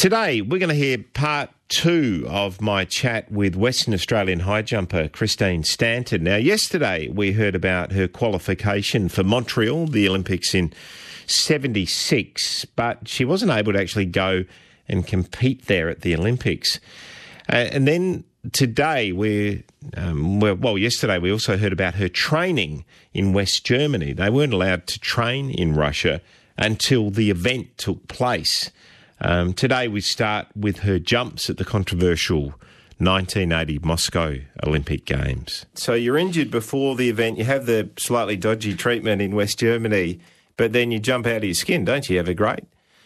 Today, we're going to hear part 2 of my chat with Western Australian high jumper Christine Stanton. Now, yesterday we heard about her qualification for Montreal, the Olympics in 76, but she wasn't able to actually go and compete there at the Olympics. And then today, yesterday we also heard about her training in West Germany. They weren't allowed to train in Russia until the event took place. Today we start with her jumps at the controversial 1980 Moscow Olympic Games. So you're injured before the event, you have the slightly dodgy treatment in West Germany, but then you jump out of your skin, don't you? You have a great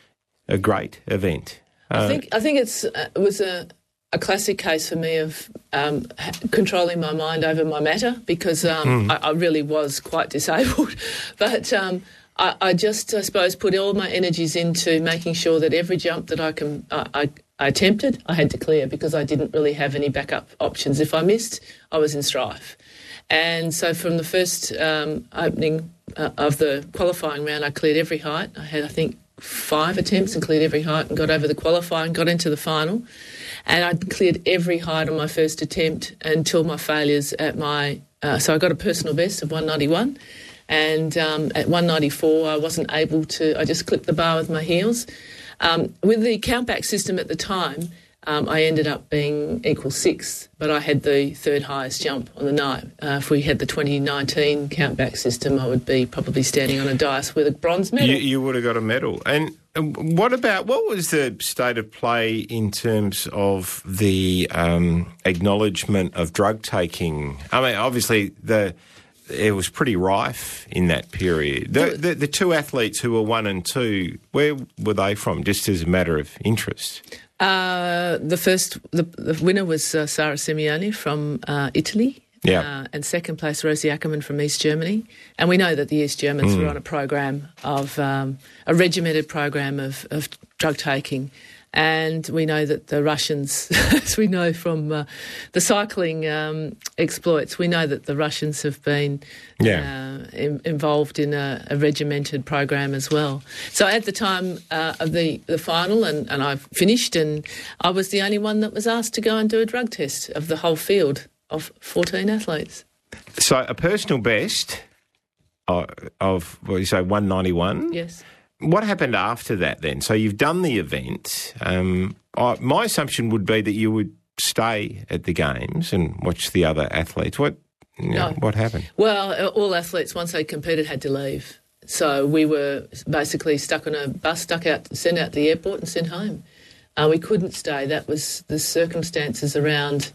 event. I think it was a classic case for me of controlling my mind over my matter because I really was quite disabled. But I suppose, put all my energies into making sure that every jump that I attempted, I had to clear because I didn't really have any backup options. If I missed, I was in strife. And so from the first opening of the qualifying round, I cleared every height. I had, I think, 5 attempts and cleared every height and got over the qualifying, got into the final. And I cleared every height on my first attempt until my failures at my... so I got a personal best of 191. And at 194, I wasn't able to... I just clipped the bar with my heels. With the countback system at the time, I ended up being equal 6th, but I had the third highest jump on the night. If we had the 2019 countback system, I would be probably standing on a dais with a bronze medal. You would have got a medal. And what was the state of play in terms of the acknowledgement of drug taking? I mean, obviously, it was pretty rife in that period. The two athletes who were 1 and 2, where were they from, just as a matter of interest? The winner was Sara Simeone from Italy. Yeah. And second place, Rosie Ackermann from East Germany. And we know that the East Germans were on a program of a regimented program of drug taking. And we know that the Russians, as we know from the cycling exploits, we know that the Russians have been involved in a regimented program as well. So at the time of the final, and I finished, and I was the only one that was asked to go and do a drug test of the whole field of 14 athletes. So a personal best of 191? Yes. What happened after that then? So you've done the event. My assumption would be that you would stay at the Games and watch the other athletes. What happened? Well, all athletes, once they competed, had to leave. So we were basically stuck on a bus, sent out to the airport and sent home. We couldn't stay. That was the circumstances around...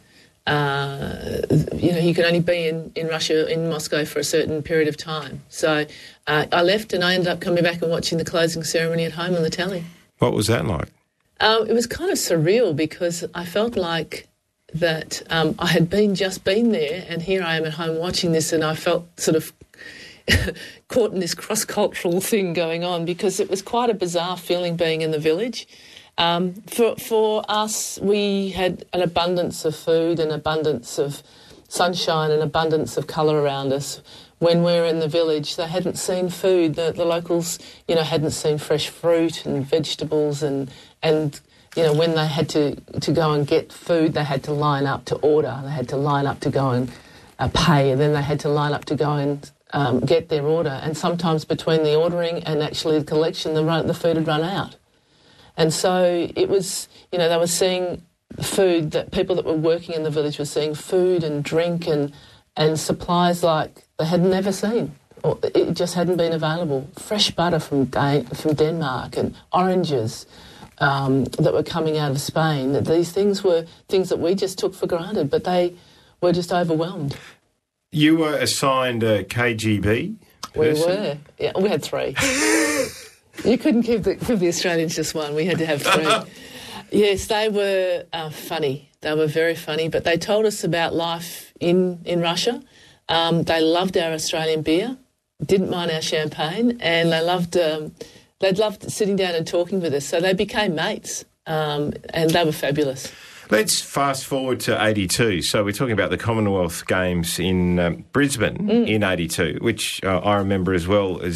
you can only be in Russia, in Moscow, for a certain period of time. So I left and I ended up coming back and watching the closing ceremony at home on the telly. What was that like? It was kind of surreal because I felt like that I had just been there, and here I am at home watching this, and I felt sort of caught in this cross-cultural thing going on because it was quite a bizarre feeling being in the village. For us, we had an abundance of food, an abundance of sunshine, an abundance of colour around us. When we were in the village, they hadn't seen food. The locals, hadn't seen fresh fruit and vegetables, and when they had to go and get food, they had to line up to order. They had to line up to go and pay, and then they had to line up to go and get their order. And sometimes between the ordering and actually the collection, the food had run out. And so it was, they were seeing food, that people that were working in the village were seeing food and drink and supplies like they had never seen, or it just hadn't been available. Fresh butter from Denmark and oranges that were coming out of Spain. These things were things that we just took for granted, but they were just overwhelmed. You were assigned a KGB person? We were. Yeah, we had 3. You couldn't give the Australians just one. We had to have 3. Yes, they were funny. They were very funny, but they told us about life in Russia. They loved our Australian beer, didn't mind our champagne, and they loved sitting down and talking with us. So they became mates, and they were fabulous. Let's fast forward to 82. So we're talking about the Commonwealth Games in Brisbane in 82, which I remember as well as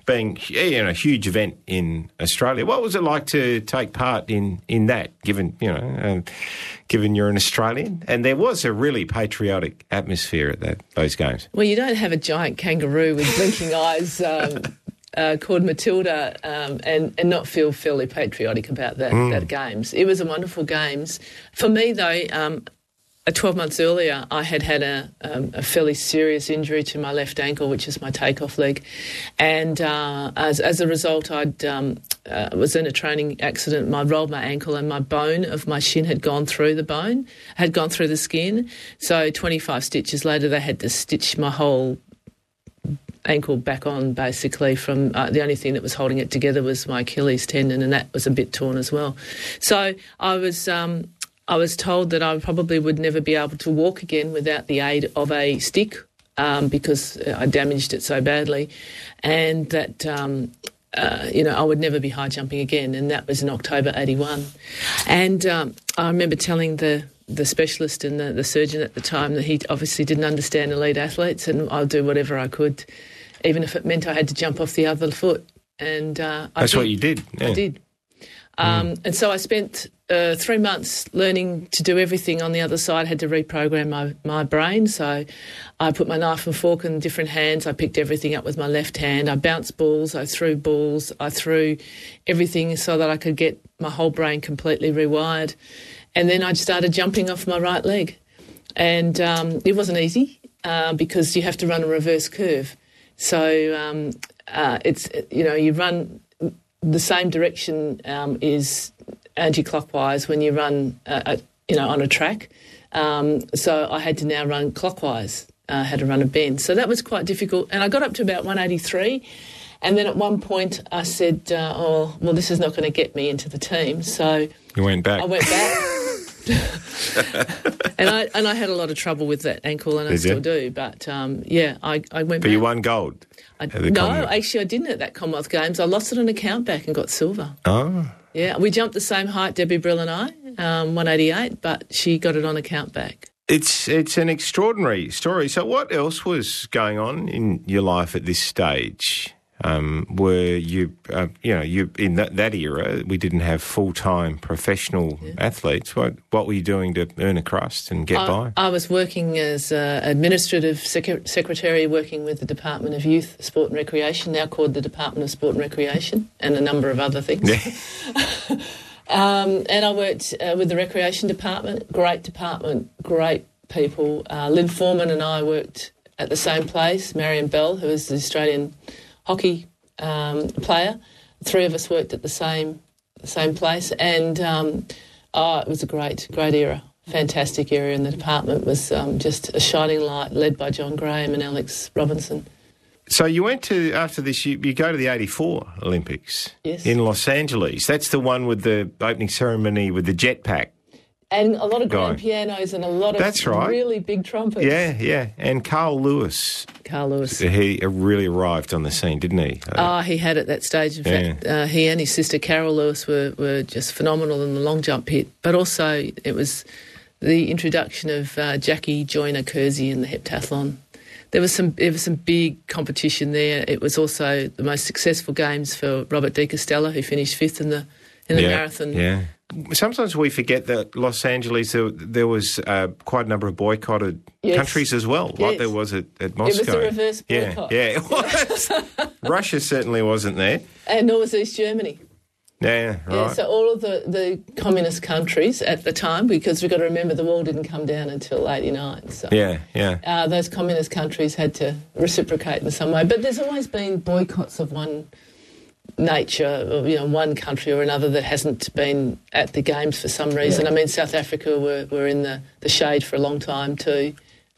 being a huge event in Australia. What was it like to take part in that, given you're an Australian? And there was a really patriotic atmosphere at those games. Well, you don't have a giant kangaroo with blinking eyes called Matilda and not feel fairly patriotic about that games. It was a wonderful games. For me, though, 12 months earlier, I had a fairly serious injury to my left ankle, which is my takeoff leg. And as a result, I was in a training accident. I rolled my ankle and my bone of my shin had gone through the skin. So 25 stitches later, they had to stitch my whole ankle back on, basically. From the only thing that was holding it together was my Achilles tendon, and that was a bit torn as well. So I was told that I probably would never be able to walk again without the aid of a stick because I damaged it so badly, and that I would never be high jumping again. And that was in October '81. And I remember telling the specialist and the surgeon at the time that he obviously didn't understand elite athletes, and I'll do whatever I could, even if it meant I had to jump off the other foot. And that's what you did. Yeah. I did. And so I spent 3 months learning to do everything on the other side. I had to reprogram my brain. So I put my knife and fork in different hands. I picked everything up with my left hand. I bounced balls. I threw everything so that I could get my whole brain completely rewired. And then I started jumping off my right leg. And it wasn't easy because you have to run a reverse curve. So you run the same direction is anti-clockwise when you run, on a track. So I had to now run clockwise. I had to run a bend. So that was quite difficult. And I got up to about 183. And then at one point I said, this is not going to get me into the team. So you went back. I went back. and I had a lot of trouble with that ankle, and I still do. But, I went back. But you won gold? Actually I didn't at that Commonwealth Games. I lost it on a countback and got silver. Oh. Yeah, we jumped the same height, Debbie Brill and I, 188, but she got it on a countback. It's an extraordinary story. So what else was going on in your life at this stage? Were you, you in that era, we didn't have full-time professional athletes. What were you doing to earn a crust and get by? I was working as administrative secretary, working with the Department of Youth, Sport and Recreation, now called the Department of Sport and Recreation, and a number of other things. Yeah. And I worked with the Recreation Department, great people. Lynn Foreman and I worked at the same place. Marion Bell, who is the Australian hockey player. 3 of us worked at the same place, and it was a great era, fantastic era, and the department was just a shining light, led by John Graham and Alex Robinson. So you went to, after this, you go to the 84 Olympics in Los Angeles. That's the one with the opening ceremony with the jetpack. And a lot of grand pianos and a lot of really big trumpets. Yeah. And Carl Lewis. He really arrived on the scene, didn't he? He had at that stage. In fact, he and his sister Carol Lewis were just phenomenal in the long jump pit. But also it was the introduction of Jackie Joyner-Kersee in the heptathlon. There was some big competition there. It was also the most successful games for Robert De Castella, who finished 5th in the marathon. Yeah. Sometimes we forget that Los Angeles, there was quite a number of boycotted countries as well, like there was at Moscow. It was a reverse boycott. Yeah, it was. Russia certainly wasn't there. And nor was East Germany. Yeah, right. Yeah, so all of the communist countries at the time, because we've got to remember the wall didn't come down until '89. So those communist countries had to reciprocate in some way. But there's always been boycotts of one nature, one country or another that hasn't been at the games for some reason. I mean, South Africa were in the shade for a long time too.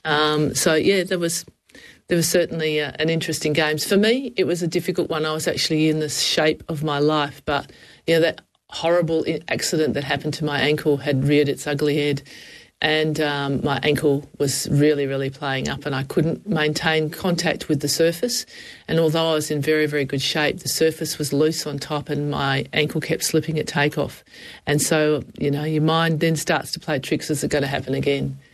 There was certainly an interesting games. For me, it was a difficult one. I was actually in the shape of my life, but that horrible accident that happened to my ankle had reared its ugly head, and my ankle was really, really playing up, and I couldn't maintain contact with the surface. And although I was in very, very good shape, the surface was loose on top and my ankle kept slipping at takeoff. And so, your mind then starts to play tricks. Is it going to happen again?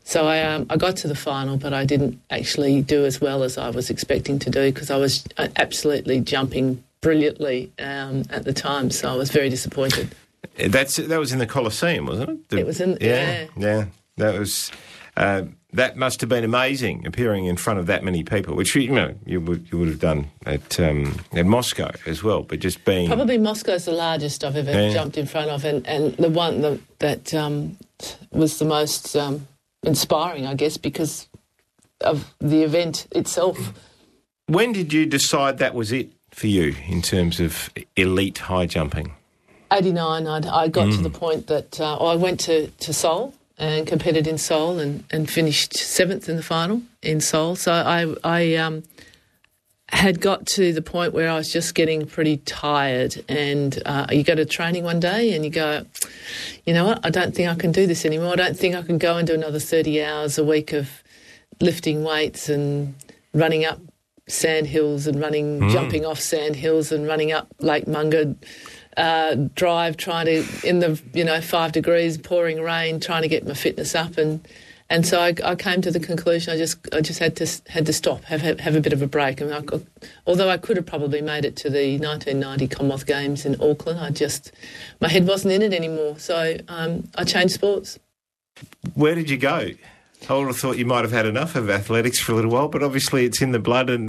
So I got to the final, but I didn't actually do as well as I was expecting to do because I was absolutely jumping brilliantly at the time. So I was very disappointed. That was in the Colosseum, wasn't it? It was in yeah. That was that must have been amazing, appearing in front of that many people, which you would have done at Moscow as well. But just being probably Moscow's the largest I've ever jumped in front of, and the one that was the most inspiring, I guess, because of the event itself. When did you decide that was it for you in terms of elite high jumping? 89, I got to the point that I went to Seoul and competed in Seoul and finished 7th in the final in Seoul. So I had got to the point where I was just getting pretty tired, and you go to training one day and you go, you know what, I don't think I can do this anymore. I don't think I can go and do another 30 hours a week of lifting weights and running up sand hills and jumping off sand hills and running up Lake Munga drive, trying to, in the 5 degrees, pouring rain, trying to get my fitness up, and so I came to the conclusion I just had to stop, have a bit of a break. I mean, although I could have probably made it to the 1990 Commonwealth Games in Auckland, my head wasn't in it anymore. So I changed sports. Where did you go? I would have thought you might have had enough of athletics for a little while, but obviously it's in the blood and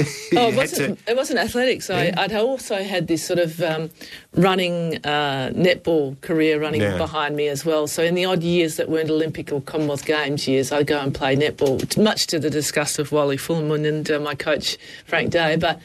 it wasn't athletics. I'd also had this sort of running netball career behind me as well. So in the odd years that weren't Olympic or Commonwealth Games years, I'd go and play netball, much to the disgust of Wally Fullman and my coach, Frank Day. But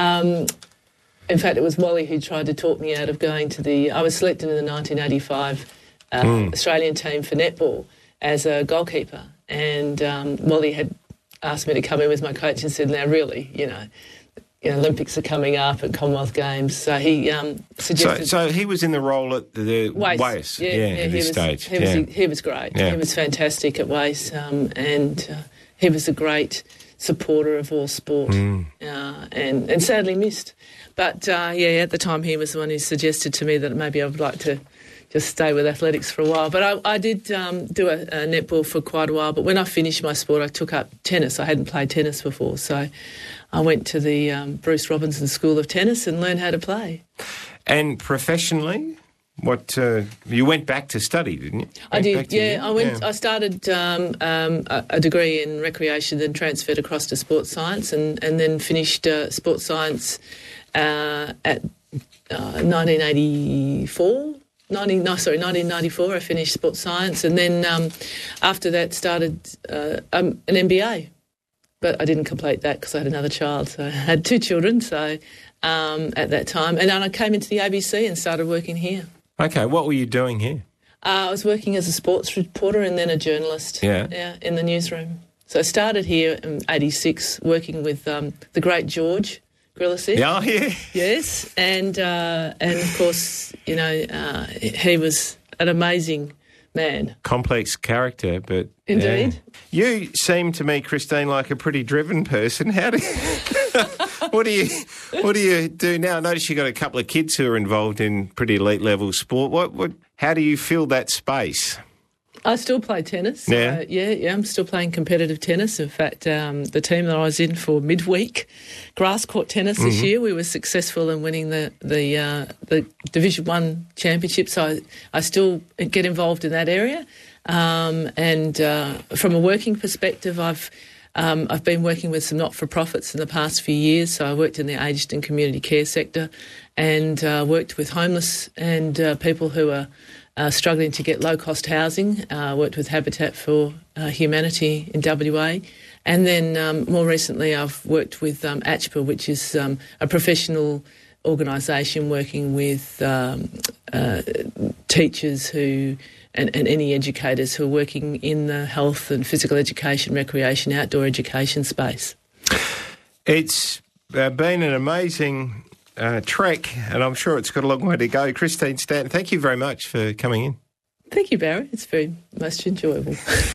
in fact, it was Wally who tried to talk me out of going to I was selected in the 1985 Australian team for netball as a goalkeeper, and Wally had asked me to come in with my coach and said, now really, Olympics are coming up and Commonwealth Games, so he suggested... So he was in the role at the Wace, at this stage. He was great. Yeah. He was fantastic at Wace, and he was a great supporter of all sport, and sadly missed. But, at the time he was the one who suggested to me that maybe I would like to just stay with athletics for a while. But I did do a netball for quite a while. But when I finished my sport, I took up tennis. I hadn't played tennis before. So I went to the Bruce Robinson School of Tennis and learned how to play. And professionally, you went back to study, didn't you? I did, yeah. I started a degree in recreation, then transferred across to sports science and then finished sports science at 1994, I finished sports science, and then after that started an MBA. But I didn't complete that because I had another child. So I had 2 children at that time. And then I came into the ABC and started working here. Okay, what were you doing here? I was working as a sports reporter and then a journalist in the newsroom. So I started here in 86 working with the great George Grillisich. Oh, yeah. Yes, and of course, he was an amazing man. Complex character, but... Indeed. You seem to me, Christine, like a pretty driven person. How do what do you do now? I notice you've got a couple of kids who are involved in pretty elite level sport. How do you fill that space? I still play tennis. Yeah. I'm still playing competitive tennis. In fact, the team that I was in for midweek grass court tennis this year, we were successful in winning the Division 1 championship. So I still get involved in that area. And from a working perspective, I've been working with some not-for-profits in the past few years. So I worked in the aged and community care sector and worked with homeless and people who are struggling to get low-cost housing, worked with Habitat for Humanity in WA. And then more recently I've worked with ACHPA, which is a professional organisation working with teachers and any educators who are working in the health and physical education, recreation, outdoor education space. It's been an amazing trek, and I'm sure it's got a long way to go. Christine Stanton, thank you very much for coming in. Thank you, Barry. It's very most enjoyable.